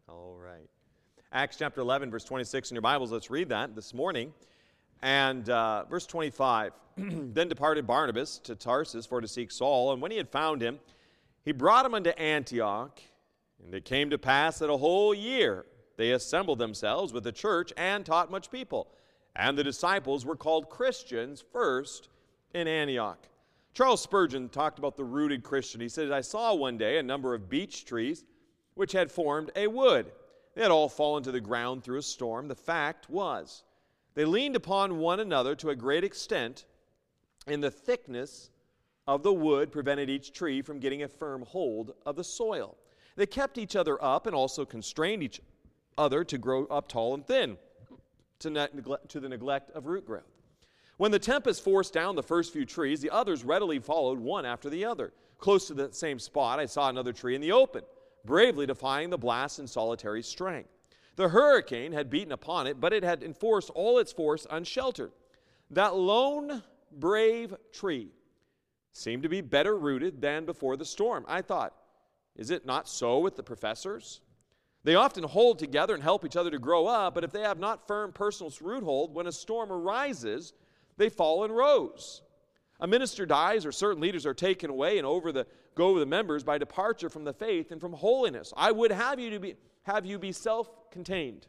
All right. Acts chapter 11, verse 26 in your Bibles. Let's read that this morning. And verse 25, Then departed Barnabas to Tarsus for to seek Saul, and when he had found him, he brought him unto Antioch. And it came to pass that a whole year they assembled themselves with the church and taught much people. And the disciples were called Christians first in Antioch. Charles Spurgeon talked about the rooted Christian. He said, I saw one day a number of beech trees which had formed a wood. They had all fallen to the ground through a storm. The fact was, they leaned upon one another to a great extent, and the thickness of the wood prevented each tree from getting a firm hold of the soil. They kept each other up and also constrained each other to grow up tall and thin, to the neglect of root growth. When the tempest forced down the first few trees, the others readily followed one after the other. Close to the same spot, I saw another tree in the open, bravely defying the blast in solitary strength. The hurricane had beaten upon it, but it had enforced all its force unsheltered. That lone, brave tree seemed to be better rooted than before the storm. I thought, is it not so with the professors? They often hold together and help each other to grow up, but if they have not firm personal root hold, when a storm arises, they fall in rows. A minister dies, or certain leaders are taken away and go over the members by departure from the faith and from holiness. I would have you be self-contained,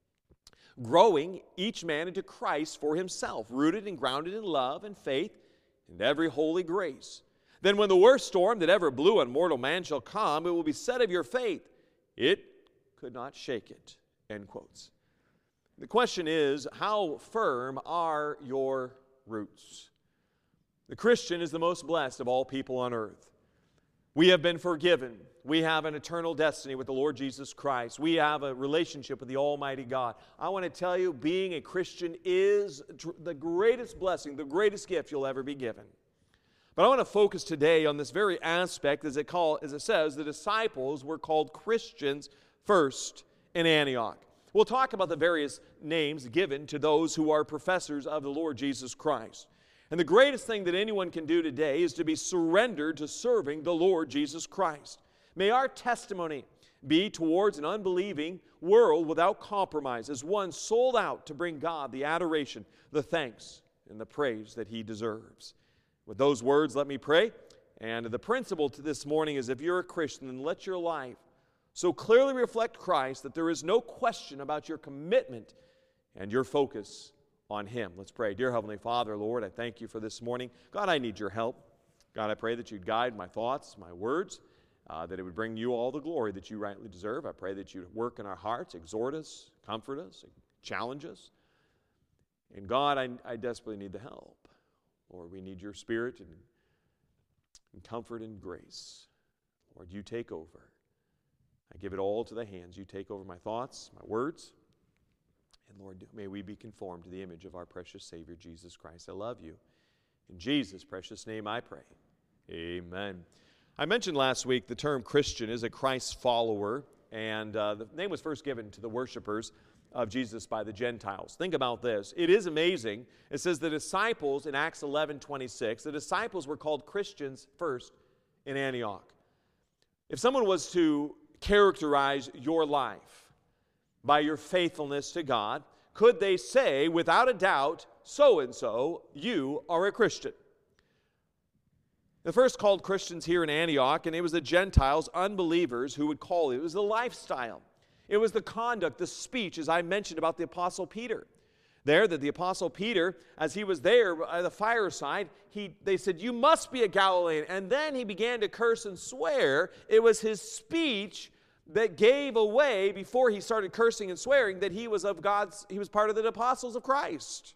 growing each man into Christ for himself, rooted and grounded in love and faith and every holy grace. Then when the worst storm that ever blew on mortal man shall come, it will be said of your faith, it could not shake it. End quotes. The question is, how firm are your roots? The Christian is the most blessed of all people on earth. We have been forgiven. We have an eternal destiny with the Lord Jesus Christ. We have a relationship with the Almighty God. I want to tell you, being a Christian is the greatest blessing, the greatest gift you'll ever be given. But I want to focus today on this very aspect, as it says, the disciples were called Christians first in Antioch. We'll talk about the various names given to those who are professors of the Lord Jesus Christ. And the greatest thing that anyone can do today is to be surrendered to serving the Lord Jesus Christ. May our testimony be towards an unbelieving world without compromise, as one sold out to bring God the adoration, the thanks, and the praise that He deserves. With those words, let me pray. And the principle to this morning is, if you're a Christian, then let your life so clearly reflect Christ that there is no question about your commitment and your focus on Him. Let's pray. Dear Heavenly Father, Lord, I thank You for this morning. God, I need Your help. God, I pray that You'd guide my thoughts, my words, that it would bring You all the glory that You rightly deserve. I pray that You'd work in our hearts, exhort us, comfort us, challenge us. And God, I desperately need the help. Lord, we need Your Spirit and comfort and grace. Lord, You take over. I give it all to the hands. You take over my thoughts, my words. And Lord, may we be conformed to the image of our precious Savior, Jesus Christ. I love You. In Jesus' precious name I pray. Amen. I mentioned last week the term Christian is a Christ follower, and the name was first given to the worshipers of Jesus by the Gentiles. Think about this. It is amazing. It says the disciples in Acts 11:26, the disciples were called Christians first in Antioch. If someone was to characterize your life by your faithfulness to God, could they say, without a doubt, so-and-so, you are a Christian? The first called Christians here in Antioch, and it was the Gentiles, unbelievers, who would call it. It was the lifestyle. It was the conduct, the speech, as I mentioned about the Apostle Peter. That the Apostle Peter, as he was there at the fireside, they said, you must be a Galilean. And then he began to curse and swear. It was his speech that gave away, before he started cursing and swearing, that he was part of the apostles of Christ.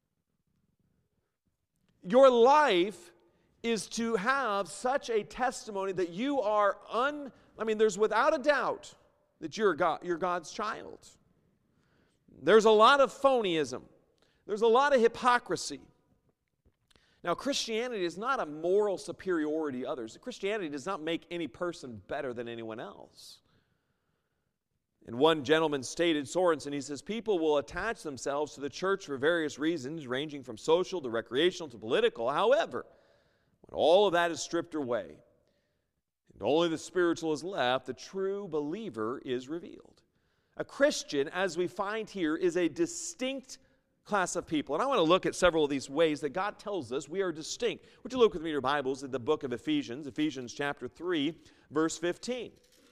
Your life is to have such a testimony that you are there's without a doubt that you're God's child. There's a lot of phonyism. There's a lot of hypocrisy. Now, Christianity is not a moral superiority to others. Christianity does not make any person better than anyone else. And one gentleman stated, Sorensen, he says, people will attach themselves to the church for various reasons, ranging from social to recreational to political. However, when all of that is stripped away, and only the spiritual is left, the true believer is revealed. A Christian, as we find here, is a distinct class of people. And I want to look at several of these ways that God tells us we are distinct. Would you look with me in your Bibles at the book of Ephesians, Ephesians chapter 3, verse 15.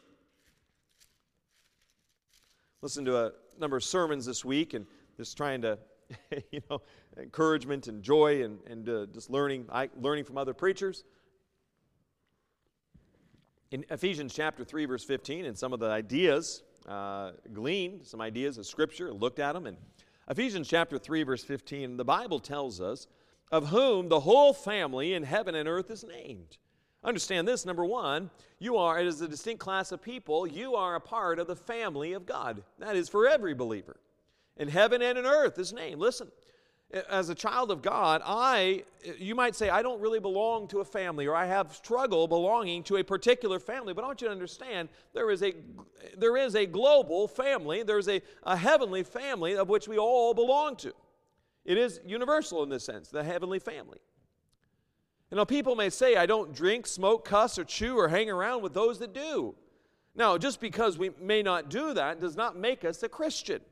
Listen to a number of sermons this week and just trying to, encouragement and joy and just learning from other preachers. In Ephesians chapter 3, verse 15, and some of the ideas, gleaned some ideas of Scripture, looked at them. And Ephesians chapter 3, verse 15, the Bible tells us, of whom the whole family in heaven and earth is named. Understand this, number one, you are, as a distinct class of people, you are a part of the family of God. That is for every believer. In heaven and in earth is named. Listen, as a child of God, you might say, I don't really belong to a family, or I have struggle belonging to a particular family. But I want you to understand, there is a global family, there's a heavenly family of which we all belong to. It is universal in this sense, the heavenly family. People may say, I don't drink, smoke, cuss, or chew, or hang around with those that do. Now, just because we may not do that does not make us a Christian.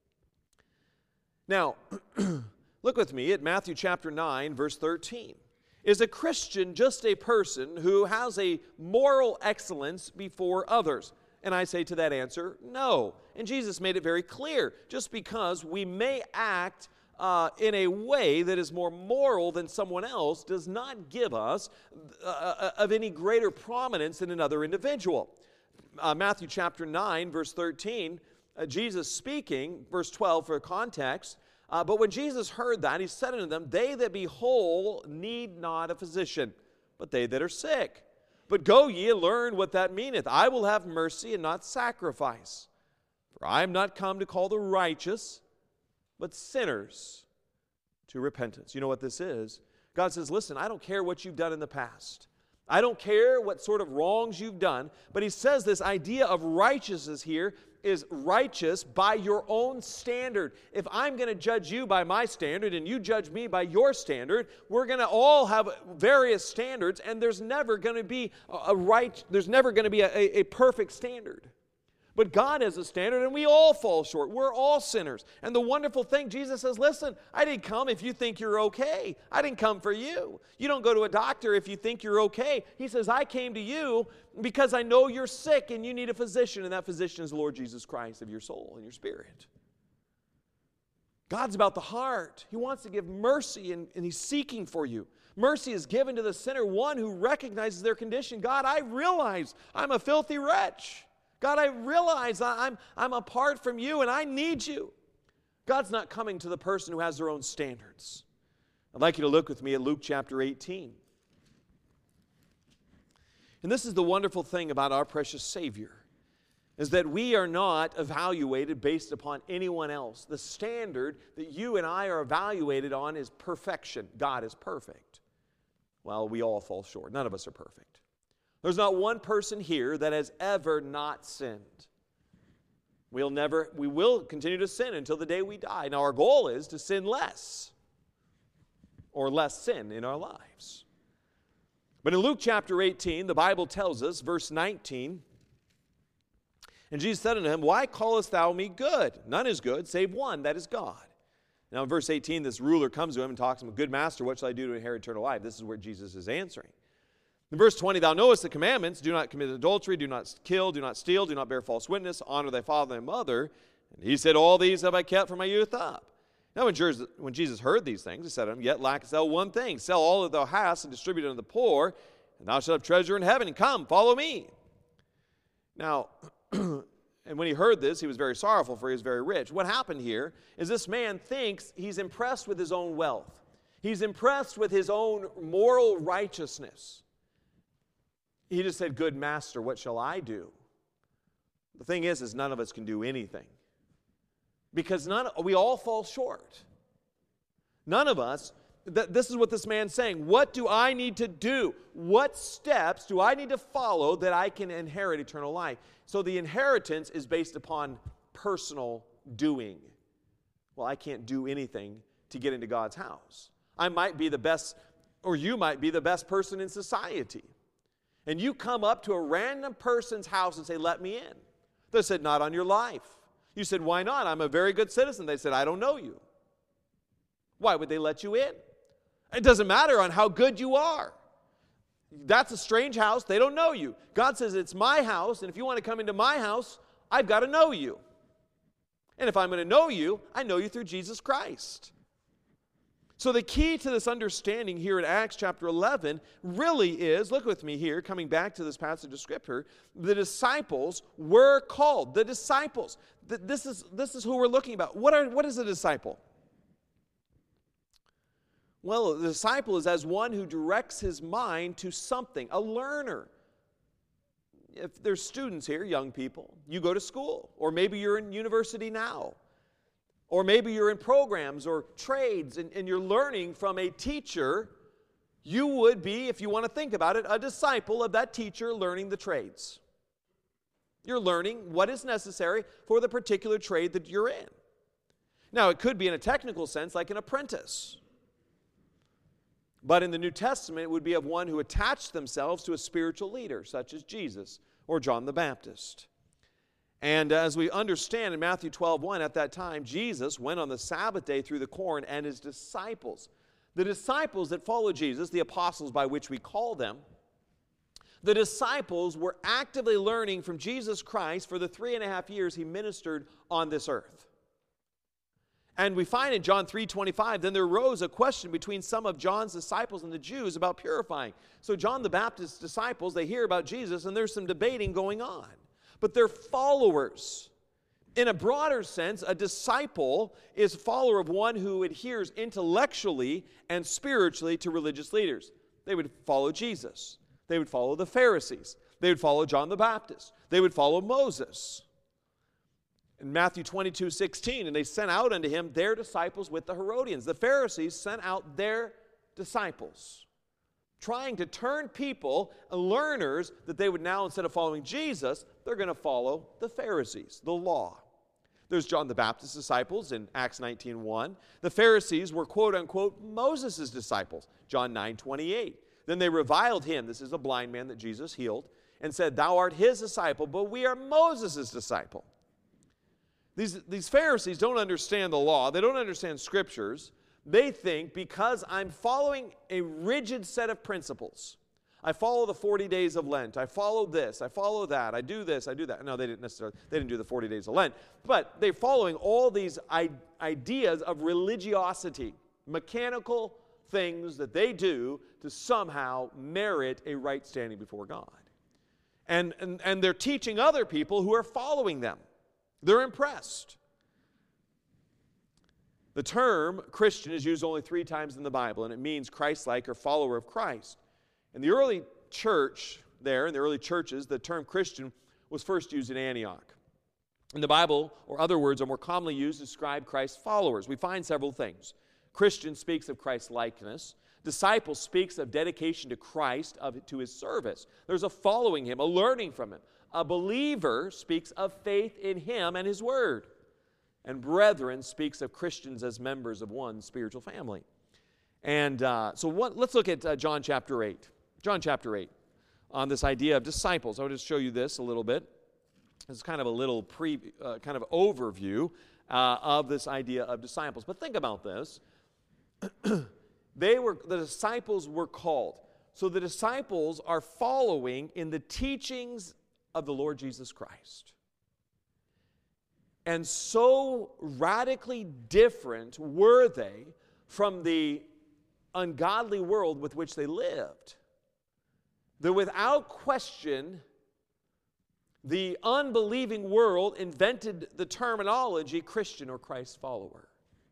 Now, look with me at Matthew chapter 9, verse 13. Is a Christian just a person who has a moral excellence before others? And I say to that answer, no. And Jesus made it very clear. Just because we may act in a way that is more moral than someone else does not give us of any greater prominence than another individual. Matthew chapter 9, verse 13, Jesus speaking, verse 12 for context, but when Jesus heard that, he said unto them, they that be whole need not a physician, but they that are sick. But go ye and learn what that meaneth. I will have mercy and not sacrifice. For I am not come to call the righteous, but sinners to repentance. You know what this is? God says, listen, I don't care what you've done in the past. I don't care what sort of wrongs you've done. But he says this idea of righteousness here is righteous by your own standard. If I'm going to judge you by my standard and you judge me by your standard, we're going to all have various standards, and there's never going to be a perfect standard. But God has a standard, and we all fall short. We're all sinners. And the wonderful thing, Jesus says, listen, I didn't come if you think you're okay. I didn't come for you. You don't go to a doctor if you think you're okay. He says, I came to you because I know you're sick and you need a physician, and that physician is the Lord Jesus Christ of your soul and your spirit. God's about the heart. He wants to give mercy, and He's seeking for you. Mercy is given to the sinner, one who recognizes their condition. God, I realize I'm a filthy wretch. God, I realize I'm apart from you and I need you. God's not coming to the person who has their own standards. I'd like you to look with me at Luke chapter 18. And this is the wonderful thing about our precious Savior, is that we are not evaluated based upon anyone else. The standard that you and I are evaluated on is perfection. God is perfect. Well, we all fall short. None of us are perfect. There's not one person here that has ever not sinned. We will continue to sin until the day we die. Now, our goal is to sin less, or less sin in our lives. But in Luke chapter 18, the Bible tells us, verse 19, and Jesus said unto him, why callest thou me good? None is good, save one, that is God. Now, in verse 18, this ruler comes to him and talks to him, good master, what shall I do to inherit eternal life? This is where Jesus is answering. In verse 20, thou knowest the commandments, do not commit adultery, do not kill, do not steal, do not bear false witness, honor thy father and thy mother. And he said, all these have I kept from my youth up. Now when Jesus heard these things, he said to him, yet lackest thou one thing. Sell all that thou hast and distribute unto the poor, and thou shalt have treasure in heaven, and come, follow me. Now, and when he heard this, he was very sorrowful, for he was very rich. What happened here is this man thinks he's impressed with his own wealth. He's impressed with his own moral righteousness. He just said, good master, what shall I do? The thing is none of us can do anything. Because we all fall short. None of us, this is what this man's saying. What do I need to do? What steps do I need to follow that I can inherit eternal life? So the inheritance is based upon personal doing. Well, I can't do anything to get into God's house. I might be the best, or you might be the best person in society. And you come up to a random person's house and say, let me in. They said, not on your life. You said, why not? I'm a very good citizen. They said, I don't know you. Why would they let you in? It doesn't matter on how good you are. That's a strange house. They don't know you. God says, it's my house, and if you want to come into my house, I've got to know you. And if I'm going to know you, I know you through Jesus Christ. So the key to this understanding here in Acts chapter 11 really is, look with me here, coming back to this passage of Scripture, the disciples were called. The disciples. This is who we're looking about. What is a disciple? Well, the disciple is as one who directs his mind to something, a learner. If there's students here, young people, you go to school, or maybe you're in university now, or maybe you're in programs or trades and you're learning from a teacher, you would be, if you want to think about it, a disciple of that teacher learning the trades. You're learning what is necessary for the particular trade that you're in. Now, it could be in a technical sense like an apprentice. But in the New Testament, it would be of one who attached themselves to a spiritual leader, such as Jesus or John the Baptist. And as we understand in Matthew 12:1, at that time, Jesus went on the Sabbath day through the corn, and his disciples, the disciples that followed Jesus, the apostles by which we call them, the disciples were actively learning from Jesus Christ for the 3.5 years he ministered on this earth. And we find in John 3:25, then there arose a question between some of John's disciples and the Jews about purifying. So John the Baptist's disciples, they hear about Jesus, and there's some debating going on. But they're followers. In a broader sense, a disciple is a follower of one who adheres intellectually and spiritually to religious leaders. They would follow Jesus. They would follow the Pharisees. They would follow John the Baptist. They would follow Moses. In Matthew 22:16, and they sent out unto him their disciples with the Herodians. The Pharisees sent out their disciples, trying to turn people, learners, that they would now, instead of following Jesus, they're going to follow the Pharisees, the law. There's John the Baptist's disciples in Acts 19:1. The Pharisees were, quote-unquote, Moses' disciples, John 9:28. Then they reviled him, this is a blind man that Jesus healed, and said, thou art his disciple, but we are Moses' disciple. These Pharisees don't understand the law. They don't understand scriptures. They think because I'm following a rigid set of principles, I follow the 40 days of Lent, I follow this, I follow that, I do this, I do that. No, they didn't do the 40 days of Lent. But they're following all these ideas of religiosity, mechanical things that they do to somehow merit a right standing before God. And they're teaching other people who are following them. They're impressed. The term Christian is used only 3 times in the Bible, and it means Christ-like or follower of Christ. In the early church there, in the early churches, the term Christian was first used in Antioch. In the Bible, or other words are more commonly used to describe Christ's followers. We find several things. Christian speaks of Christ's likeness. Disciple speaks of dedication to Christ, to his service. There's a following him, a learning from him. A believer speaks of faith in him and his word. And brethren speaks of Christians as members of one spiritual family. And let's look at John chapter 8. John chapter 8, on this idea of disciples. I'll just show you this a little bit. It's kind of a little kind of overview of this idea of disciples. But think about this. The disciples were called. So the disciples are following in the teachings of the Lord Jesus Christ. And so radically different were they from the ungodly world with which they lived, that without question, the unbelieving world invented the terminology Christian or Christ follower.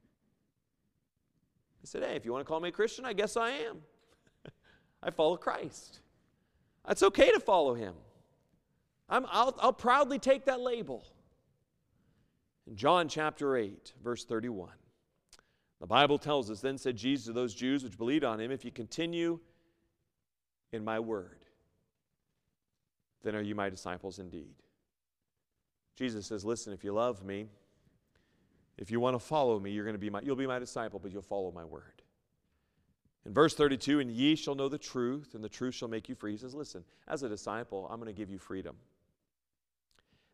They said, hey, if you want to call me a Christian, I guess I am. I follow Christ. It's okay to follow him. I'll proudly take that label. In John chapter 8, verse 31, the Bible tells us, then said Jesus to those Jews which believed on him, if you continue in my word, then are you my disciples indeed. Jesus says, listen, if you love me, if you want to follow me, you'll be my disciple, but you'll follow my word. In verse 32, and ye shall know the truth, and the truth shall make you free. He says, listen, as a disciple, I'm going to give you freedom.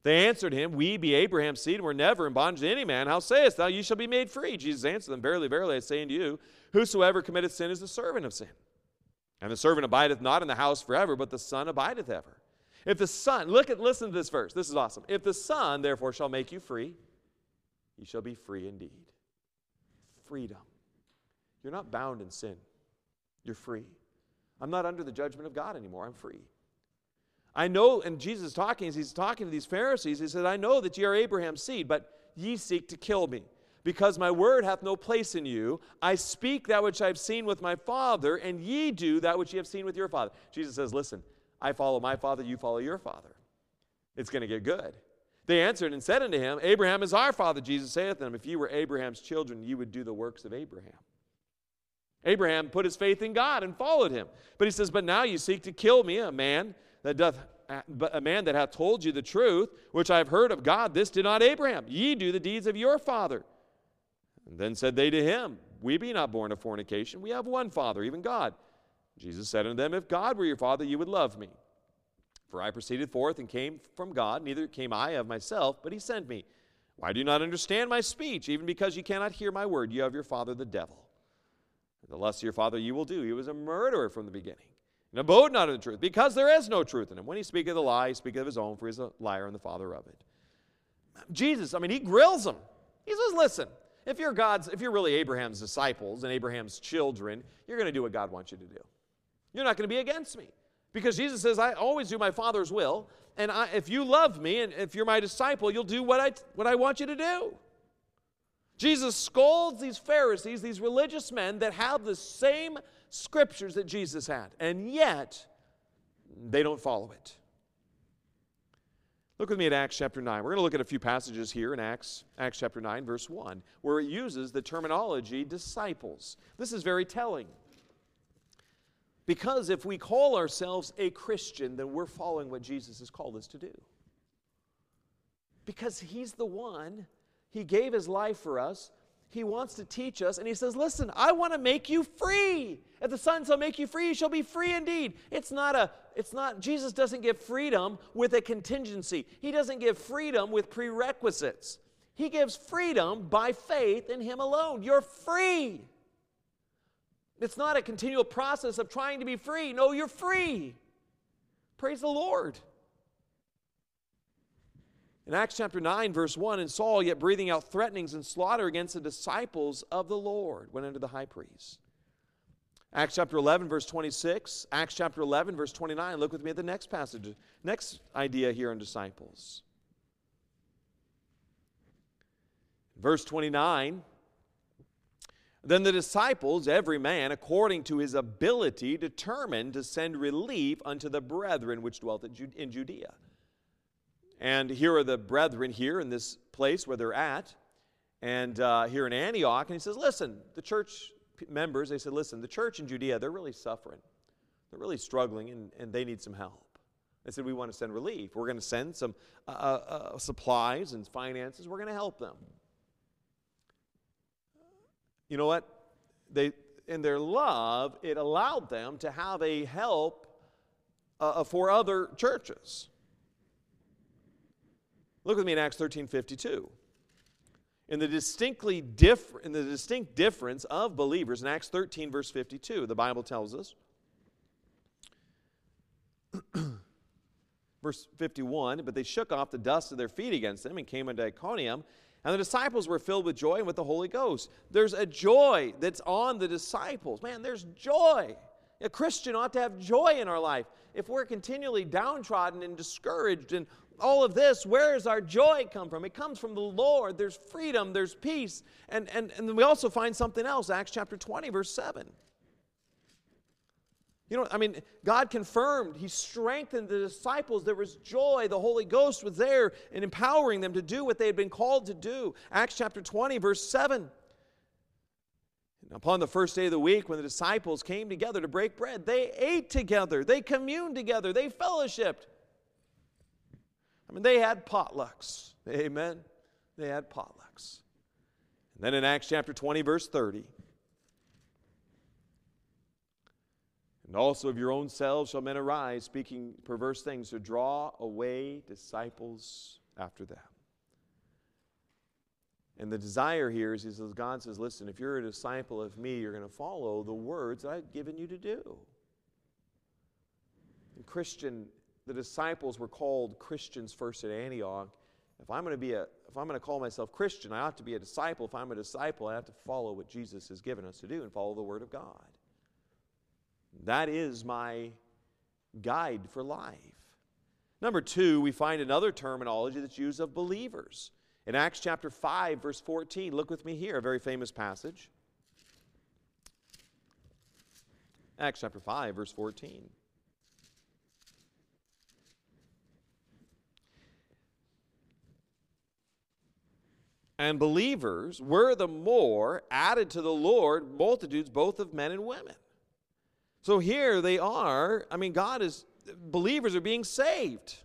They answered him, We be Abraham's seed, and were never in bondage to any man. How sayest thou, ye shall be made free? Jesus answered them, Verily, verily, I say unto you, whosoever committeth sin is the servant of sin. And the servant abideth not in the house forever, but the Son abideth ever. If the Son, listen to this verse. This is awesome. If the Son, therefore, shall make you free, ye shall be free indeed. Freedom. You're not bound in sin. You're free. I'm not under the judgment of God anymore. I'm free. I know, and Jesus is talking, as he's talking to these Pharisees, he said, I know that ye are Abraham's seed, but ye seek to kill me. Because my word hath no place in you. I speak that which I have seen with my Father, and ye do that which ye have seen with your father. Jesus says, listen, I follow my father, you follow your father. It's going to get good. They answered and said unto him, Abraham is our father. Jesus saith unto them, If ye were Abraham's children, ye would do the works of Abraham. Abraham put his faith in God and followed him. But he says, But now you seek to kill me, a man that hath told you the truth, which I have heard of God. This did not Abraham. Ye do the deeds of your father. And then said they to him, We be not born of fornication. We have one Father, even God. Jesus said unto them, If God were your Father, you would love me. For I proceeded forth and came from God, neither came I of myself, but he sent me. Why do you not understand my speech? Even because you cannot hear my word, you have your father the devil. And the lust of your father you will do. He was a murderer from the beginning, and abode not in the truth, because there is no truth in him. When he speaketh a lie, he speaketh of his own, for he is a liar and the father of it. Jesus, he grills them. He says, listen, if you're really Abraham's disciples and Abraham's children, you're going to do what God wants you to do. You're not going to be against me. Because Jesus says, I always do my Father's will, and if you love me and if you're my disciple, you'll do what I want you to do. Jesus scolds these Pharisees, these religious men that have the same scriptures that Jesus had, and yet they don't follow it. Look with me at Acts chapter 9. We're going to look at a few passages here in Acts chapter 9, verse 1, where it uses the terminology disciples. This is very telling. Because if we call ourselves a Christian, then we're following what Jesus has called us to do. Because he's the one, he gave his life for us, he wants to teach us, and he says, listen, I want to make you free. If the Son shall make you free, you shall be free indeed. Jesus doesn't give freedom with a contingency. He doesn't give freedom with prerequisites. He gives freedom by faith in him alone. You're free. It's not a continual process of trying to be free. No, you're free. Praise the Lord. In Acts chapter 9, verse 1, And Saul, yet breathing out threatenings and slaughter against the disciples of the Lord, went unto the high priest. Acts chapter 11, verse 26. Acts chapter 11, verse 29. Look with me at the next passage. Next idea here on disciples. Verse 29. Then the disciples, every man, according to his ability, determined to send relief unto the brethren which dwelt in Judea. And here are the brethren here in this place where they're at, and here in Antioch. And he says, listen, the church members, they said, listen, the church in Judea, they're really suffering. They're really struggling, and they need some help. They said, we want to send relief. We're going to send some supplies and finances. We're going to help them. You know what? In their love, it allowed them to have a help for other churches. Look with me in Acts 13:52. In the distinct difference of believers, in Acts 13, verse 52, the Bible tells us, verse 51, But they shook off the dust of their feet against them and came unto Iconium, and the disciples were filled with joy and with the Holy Ghost. There's a joy that's on the disciples. Man, there's joy. A Christian ought to have joy in our life. If we're continually downtrodden and discouraged and all of this, where does our joy come from? It comes from the Lord. There's freedom, there's peace. And then we also find something else, Acts chapter 20, verse 7. God confirmed, he strengthened the disciples. There was joy. The Holy Ghost was there and empowering them to do what they had been called to do. Acts chapter 20, verse 7. And upon the first day of the week, when the disciples came together to break bread, they ate together, they communed together, they fellowshiped. They had potlucks. Amen. They had potlucks. And then in Acts chapter 20, verse 30, And also of your own selves shall men arise, speaking perverse things, to draw away disciples after them. And the desire here is, God says, listen, if you're a disciple of me, you're going to follow the words that I've given you to do. And the disciples were called Christians first at Antioch. If I'm going to call myself Christian, I ought to be a disciple. If I'm a disciple, I have to follow what Jesus has given us to do and follow the Word of God. That is my guide for life. Number 2, we find another terminology that's used of believers. In Acts chapter 5, verse 14, look with me here, a very famous passage. Acts chapter 5, verse 14. And believers were the more added to the Lord multitudes both of men and women. So here they are. I mean, believers are being saved.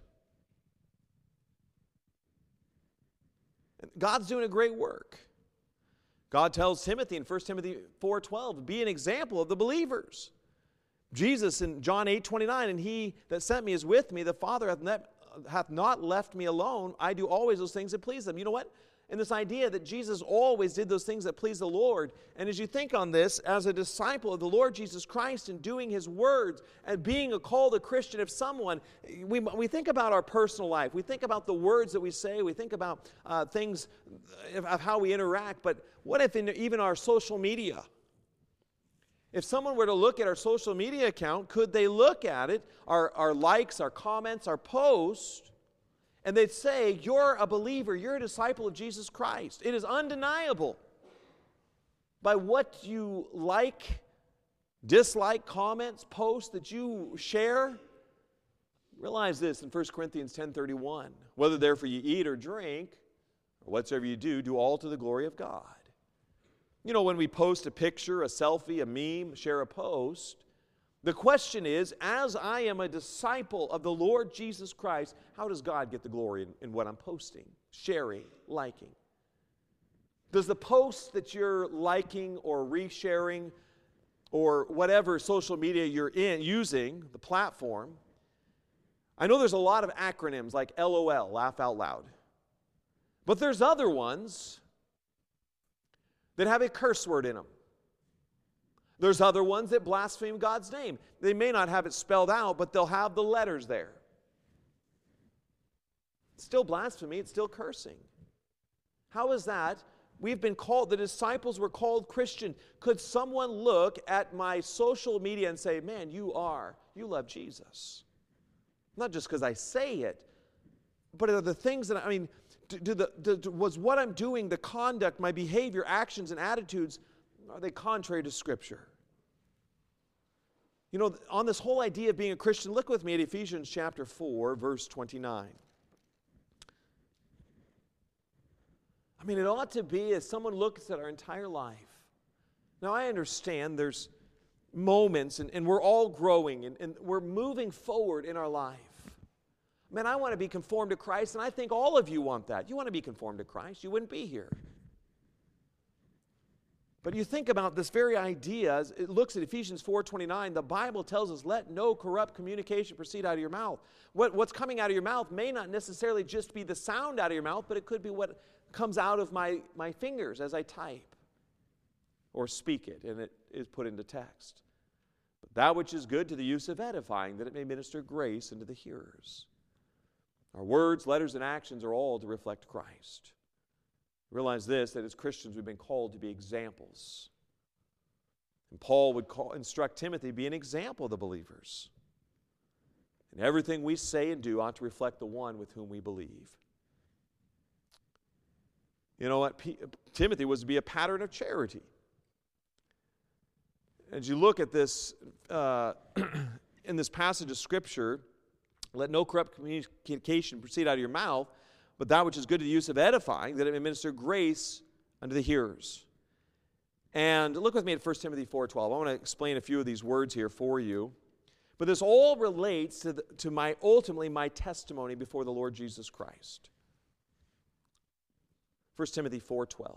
God's doing a great work. God tells Timothy in 1 Timothy 4:12, be an example of the believers. Jesus in John 8:29, and he that sent me is with me. The Father hath not left me alone. I do always those things that please them. You know what? And this idea that Jesus always did those things that please the Lord. And as you think on this, as a disciple of the Lord Jesus Christ and doing His words and being called a Christian of someone, we think about our personal life. We think about the words that we say. We think about things of how we interact. But what if in even our social media? If someone were to look at our social media account, could they look at it, our likes, our comments, our posts, and they'd say, you're a believer, you're a disciple of Jesus Christ. It is undeniable by what you like, dislike, comments, posts that you share. Realize this in 1 Corinthians 10:31. Whether therefore you eat or drink, or whatsoever you do all to the glory of God. You know, when we post a picture, a selfie, a meme, share a post, the question is, as I am a disciple of the Lord Jesus Christ, how does God get the glory in what I'm posting, sharing, liking? Does the post that you're liking or resharing or whatever social media you're using, the platform, I know there's a lot of acronyms like LOL, laugh out loud. But there's other ones that have a curse word in them. There's other ones that blaspheme God's name. They may not have it spelled out, but they'll have the letters there. It's still blasphemy. It's still cursing. How is that? We've been called, the disciples were called Christian. Could someone look at my social media and say, man, you love Jesus? Not just because I say it, but are the things that, was what I'm doing, the conduct, my behavior, actions, and attitudes, are they contrary to Scripture? You know, on this whole idea of being a Christian, look with me at Ephesians chapter 4, verse 29. It ought to be as someone looks at our entire life. Now, I understand there's moments, and we're all growing, and we're moving forward in our life. Man, I want to be conformed to Christ, and I think all of you want that. You want to be conformed to Christ. You wouldn't be here. But you think about this very idea, as it looks at Ephesians 4:29, the Bible tells us, let no corrupt communication proceed out of your mouth. What's coming out of your mouth may not necessarily just be the sound out of your mouth, but it could be what comes out of my fingers as I type or speak it, and it is put into text. But that which is good to the use of edifying, that it may minister grace unto the hearers. Our words, letters, and actions are all to reflect Christ. Realize this, that as Christians we've been called to be examples. And Paul would instruct Timothy to be an example of the believers. And everything we say and do ought to reflect the one with whom we believe. You know what? Timothy was to be a pattern of charity. As you look at this, in this passage of Scripture, let no corrupt communication proceed out of your mouth, but that which is good to the use of edifying, that it may minister grace unto the hearers. And look with me at 1 Timothy 4:12. I want to explain a few of these words here for you. But this all relates to ultimately my testimony before the Lord Jesus Christ. 1 Timothy 4:12.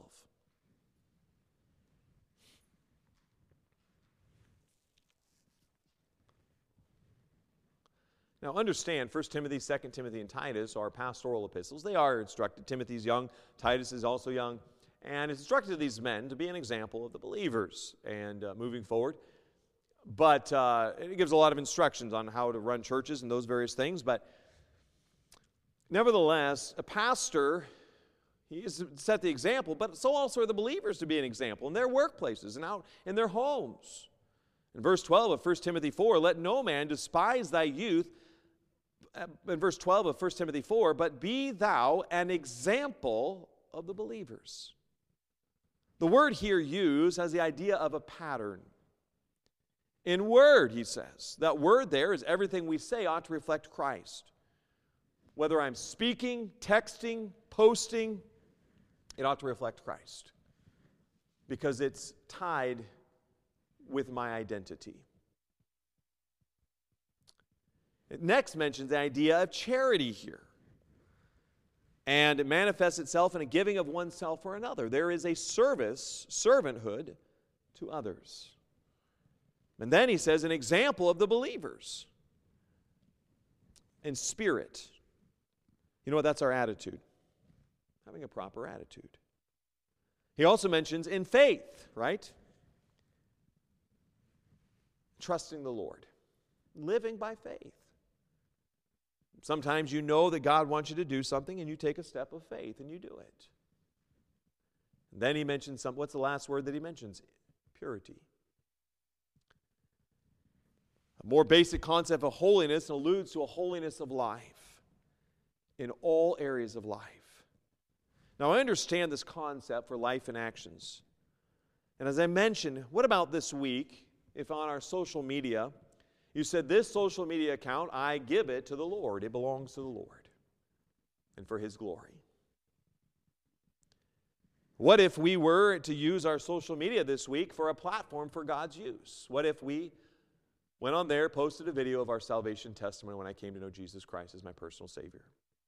Now understand, 1 Timothy, 2 Timothy, and Titus are pastoral epistles. They are instructed. Timothy's young, Titus is also young, and it's instructed these men to be an example of the believers and moving forward. But it gives a lot of instructions on how to run churches and those various things. But nevertheless, a pastor, he is to set the example, but so also are the believers to be an example in their workplaces and out in their homes. In verse 12 of 1 Timothy 4, let no man despise thy youth. In verse 12 of 1 Timothy 4, but be thou an example of the believers. The word here used has the idea of a pattern. In word, he says. That word there is everything we say ought to reflect Christ. Whether I'm speaking, texting, posting, it ought to reflect Christ. Because it's tied with my identity. It next mentions the idea of charity here. And it manifests itself in a giving of oneself for another. There is a servanthood to others. And then he says, an example of the believers in spirit. You know what? That's our attitude. Having a proper attitude. He also mentions in faith, right? Trusting the Lord. Living by faith. Sometimes you know that God wants you to do something and you take a step of faith and you do it. And then he mentions what's the last word that he mentions? Purity. A more basic concept of holiness alludes to a holiness of life in all areas of life. Now I understand this concept for life and actions. And as I mentioned, what about this week if on our social media you said, this social media account, I give it to the Lord. It belongs to the Lord and for His glory. What if we were to use our social media this week for a platform for God's use? What if we went on there, posted a video of our salvation testimony when I came to know Jesus Christ as my personal Savior?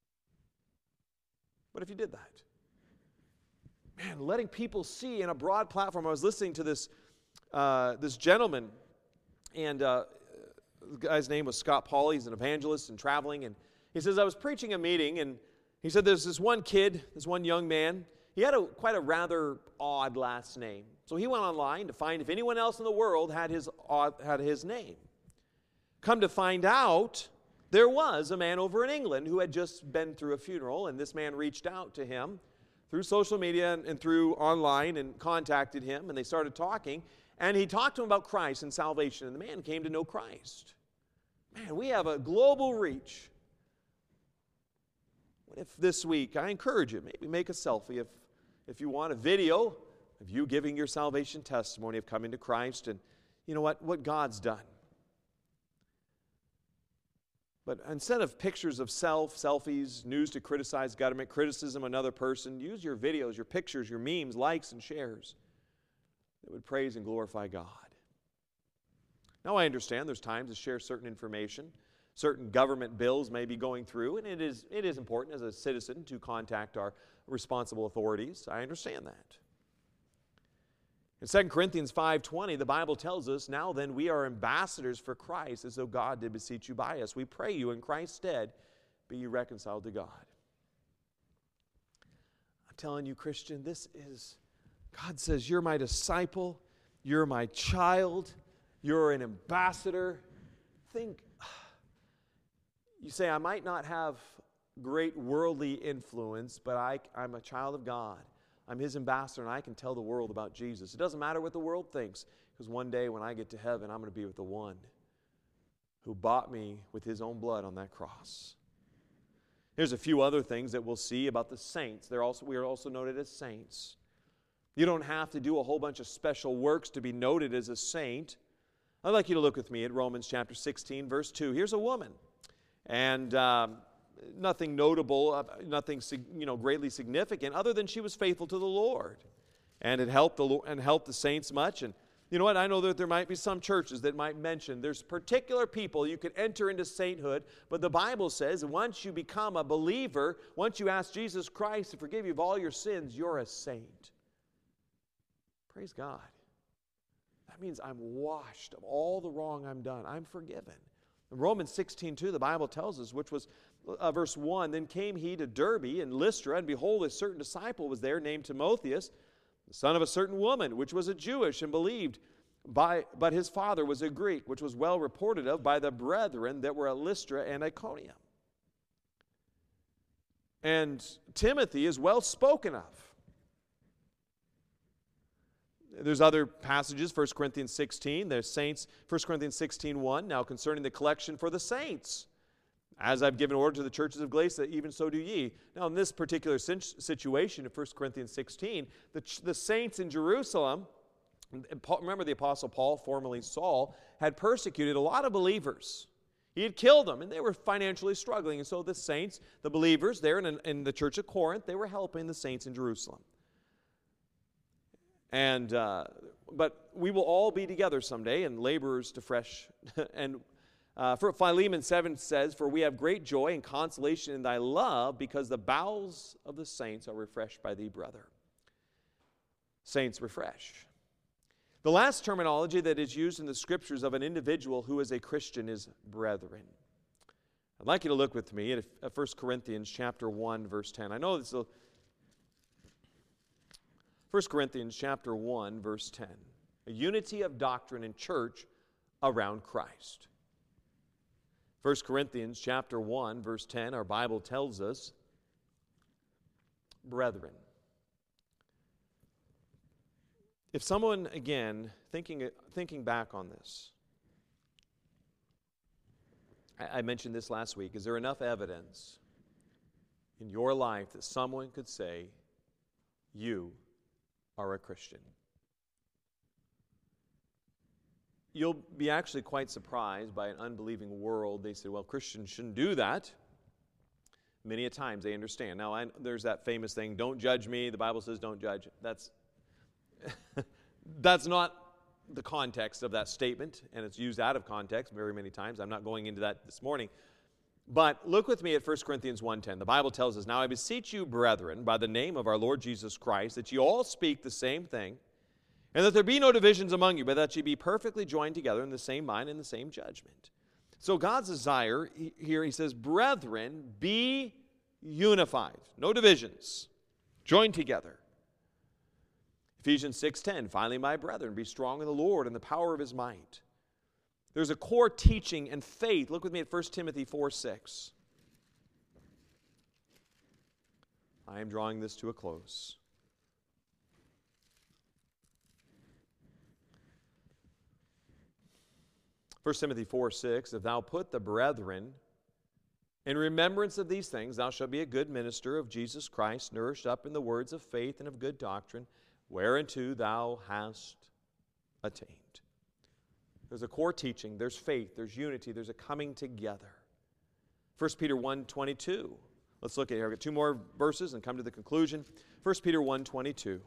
What if you did that? Man, letting people see in a broad platform. I was listening to this gentleman, and the guy's name was Scott Pauley. He's an evangelist and traveling. And he says, I was preaching a meeting, and he said there's this one kid, this one young man. He had quite a rather odd last name. So he went online to find if anyone else in the world had his name. Come to find out, there was a man over in England who had just been through a funeral, and this man reached out to him through social media and through online and contacted him, and they started talking. And he talked to him about Christ and salvation, and the man came to know Christ. Man, we have a global reach. What if this week, I encourage you, maybe make a selfie if you want a video of you giving your salvation testimony of coming to Christ and you know what God's done. But instead of pictures of selfies, news to criticize government, criticism of another person, use your videos, your pictures, your memes, likes, and shares that would praise and glorify God. Now I understand there's times to share certain information. Certain government bills may be going through, and it is important as a citizen to contact our responsible authorities. I understand that. In 2 Corinthians 5:20, the Bible tells us, now then we are ambassadors for Christ, as though God did beseech you by us. We pray you in Christ's stead, be you reconciled to God. I'm telling you, Christian, God says, you're my disciple, you're my child, you're an ambassador. You say, I might not have great worldly influence, but I'm a child of God. I'm His ambassador, and I can tell the world about Jesus. It doesn't matter what the world thinks, because one day when I get to heaven, I'm going to be with the one who bought me with His own blood on that cross. Here's a few other things that we'll see about the saints. We are also noted as saints. You don't have to do a whole bunch of special works to be noted as a saint. I'd like you to look with me at Romans chapter 16, verse 2. Here's a woman, and nothing notable, nothing greatly significant, other than she was faithful to the Lord, and it helped the saints much. And you know what? I know that there might be some churches that might mention there's particular people you could enter into sainthood, but the Bible says once you become a believer, once you ask Jesus Christ to forgive you of all your sins, you're a saint. Praise God. That means I'm washed of all the wrong I've done. I'm forgiven. In Romans 16:2, the Bible tells us, which was verse 1, then came he to Derbe and Lystra, and behold, a certain disciple was there named Timotheus, the son of a certain woman, which was a Jewish and believed, but his father was a Greek, which was well reported of by the brethren that were at Lystra and Iconium. And Timothy is well spoken of. There's other passages, 1 Corinthians 16, there's saints, 1 Corinthians 16:1, now concerning the collection for the saints. As I've given order to the churches of Galatia, even so do ye. Now in this particular situation of 1 Corinthians 16, the saints in Jerusalem, remember the Apostle Paul, formerly Saul, had persecuted a lot of believers. He had killed them, and they were financially struggling. And so the saints, the believers there in the church of Corinth, they were helping the saints in Jerusalem. And but we will all be together someday, and laborers to fresh. And for Philemon 7 says, for we have great joy and consolation in thy love, because the bowels of the saints are refreshed by thee, brother. Saints refresh. The last terminology that is used in the Scriptures of an individual who is a Christian is brethren. I'd like you to look with me at 1 Corinthians chapter 1, verse 10. I know this is 1 Corinthians chapter 1, verse 10. A unity of doctrine in church around Christ. 1 Corinthians chapter 1, verse 10, our Bible tells us, brethren. If someone, again, thinking back on this, I mentioned this last week, is there enough evidence in your life that someone could say, you are a Christian? You'll be actually quite surprised by an unbelieving world. They say, well, Christians shouldn't do that. Many a times they understand. Now, there's that famous thing, don't judge me. The Bible says don't judge. That's not the context of that statement, and it's used out of context very many times. I'm not going into that this morning. But look with me at 1 Corinthians 1:10. The Bible tells us, now I beseech you, brethren, by the name of our Lord Jesus Christ, that ye all speak the same thing, and that there be no divisions among you, but that ye be perfectly joined together in the same mind and the same judgment. So God's desire, here he says, brethren, be unified. No divisions. Joined together. Ephesians 6:10, finally, my brethren, be strong in the Lord and the power of his might. There's a core teaching and faith. Look with me at 1 Timothy 4:6. I am drawing this to a close. 1 Timothy 4:6, if thou put the brethren in remembrance of these things, thou shalt be a good minister of Jesus Christ, nourished up in the words of faith and of good doctrine, whereunto thou hast attained. There's a core teaching, there's faith, there's unity, there's a coming together. 1 Peter 1:22. Let's look at here. I've got two more verses and come to the conclusion. 1 Peter 1:22.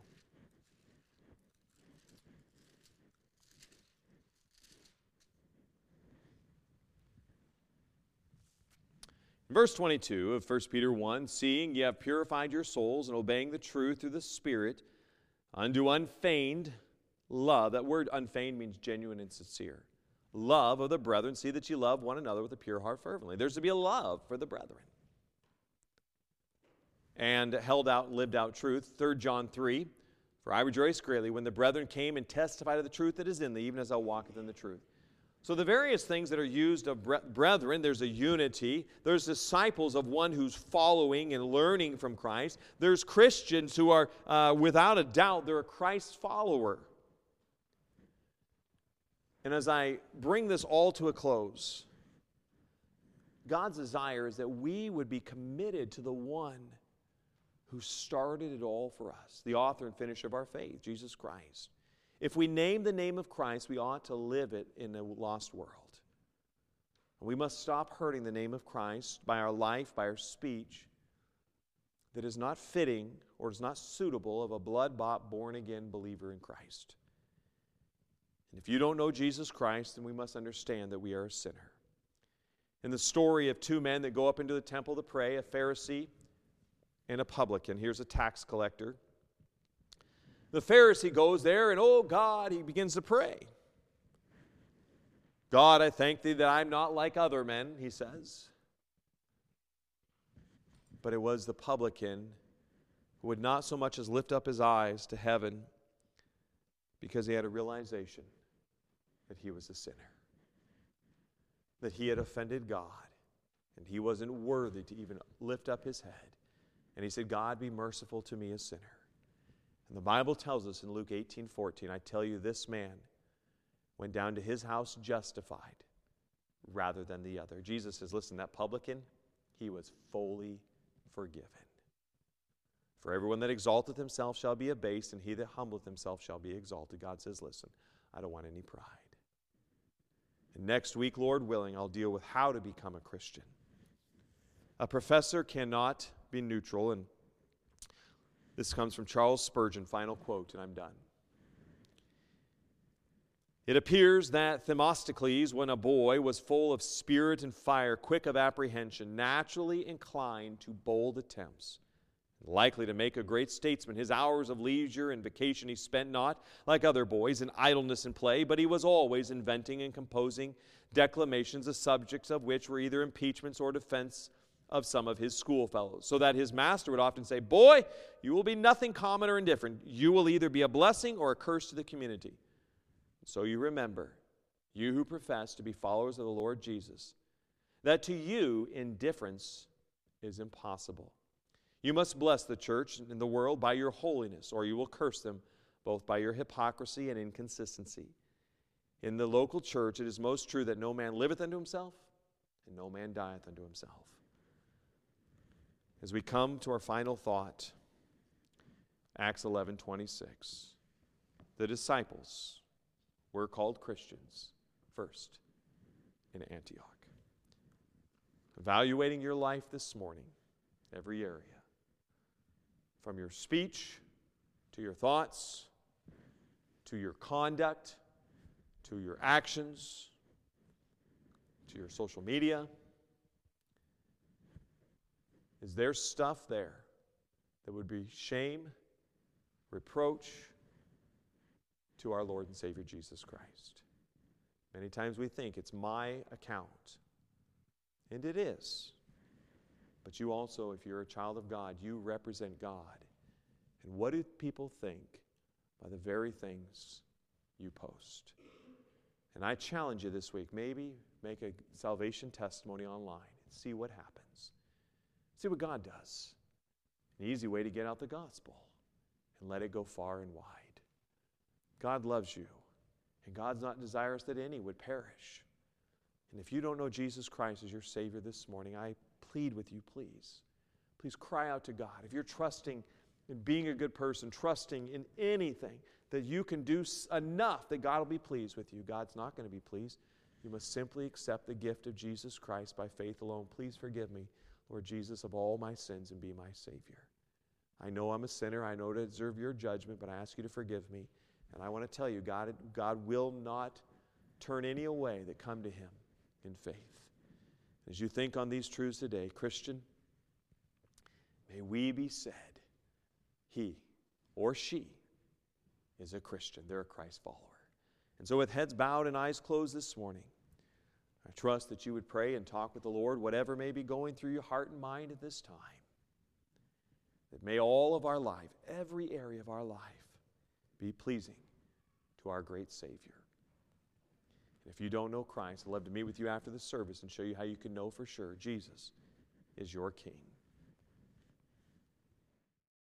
Verse 22 of 1 Peter 1, seeing ye have purified your souls and obeying the truth through the Spirit unto unfeigned love. That word unfeigned means genuine and sincere. Love of the brethren. See that ye love one another with a pure heart fervently. There's to be a love for the brethren. And held out and lived out truth. 3 John 3, for I rejoice greatly when the brethren came and testified of the truth that is in thee, even as thou walkest in the truth. So the various things that are used of brethren, there's a unity. There's disciples of one who's following and learning from Christ. There's Christians who are, without a doubt, they're a Christ follower. And as I bring this all to a close, God's desire is that we would be committed to the one who started it all for us, the author and finisher of our faith, Jesus Christ. If we name the name of Christ, we ought to live it in a lost world. We must stop hurting the name of Christ by our life, by our speech, that is not fitting or is not suitable of a blood-bought, born-again believer in Christ. And if you don't know Jesus Christ, then we must understand that we are a sinner. In the story of two men that go up into the temple to pray, a Pharisee and a publican. Here's a tax collector. The Pharisee goes there and, oh God, he begins to pray. God, I thank thee that I'm not like other men, he says. But it was the publican who would not so much as lift up his eyes to heaven because he had a realization that he was a sinner, that he had offended God, and he wasn't worthy to even lift up his head. And he said, God, be merciful to me, a sinner. And the Bible tells us in Luke 18:14, I tell you, this man went down to his house justified rather than the other. Jesus says, listen, that publican, he was fully forgiven. For everyone that exalteth himself shall be abased, and he that humbleth himself shall be exalted. God says, listen, I don't want any pride. And next week, Lord willing, I'll deal with how to become a Christian. A professor cannot be neutral, and this comes from Charles Spurgeon, final quote, and I'm done. It appears that Themistocles, when a boy, was full of spirit and fire, quick of apprehension, naturally inclined to bold attempts, likely to make a great statesman. His hours of leisure and vacation he spent not, like other boys, in idleness and play, but he was always inventing and composing declamations, the subjects of which were either impeachments or defense of some of his schoolfellows, so that his master would often say, boy, you will be nothing common or indifferent. You will either be a blessing or a curse to the community. So you remember, you who profess to be followers of the Lord Jesus, that to you indifference is impossible. You must bless the church and the world by your holiness, or you will curse them both by your hypocrisy and inconsistency. In the local church it is most true that no man liveth unto himself, and no man dieth unto himself. As we come to our final thought, Acts 11:26, the disciples were called Christians first in Antioch. Evaluating your life this morning, every area, from your speech to your thoughts, to your conduct, to your actions, to your social media. Is there stuff there that would be shame, reproach to our Lord and Savior Jesus Christ? Many times we think it's my account, and it is. But you also, if you're a child of God, you represent God. And what do people think by the very things you post? And I challenge you this week, maybe make a salvation testimony online and see what happens. See what God does. An easy way to get out the gospel and let it go far and wide. God loves you, and God's not desirous that any would perish. And if you don't know Jesus Christ as your Savior this morning, I plead with you, please. Please cry out to God. If you're trusting in being a good person, trusting in anything that you can do enough that God will be pleased with you, God's not going to be pleased. You must simply accept the gift of Jesus Christ by faith alone. Please forgive me, Lord Jesus, of all my sins and be my Savior. I know I'm a sinner. I know I deserve your judgment, but I ask you to forgive me. And I want to tell you, God will not turn any away that come to Him in faith. As you think on these truths today, Christian, may we be said, he or she is a Christian. They're a Christ follower. And so with heads bowed and eyes closed this morning, I trust that you would pray and talk with the Lord, whatever may be going through your heart and mind at this time. That may all of our life, every area of our life, be pleasing to our great Savior. And if you don't know Christ, I'd love to meet with you after the service and show you how you can know for sure Jesus is your King.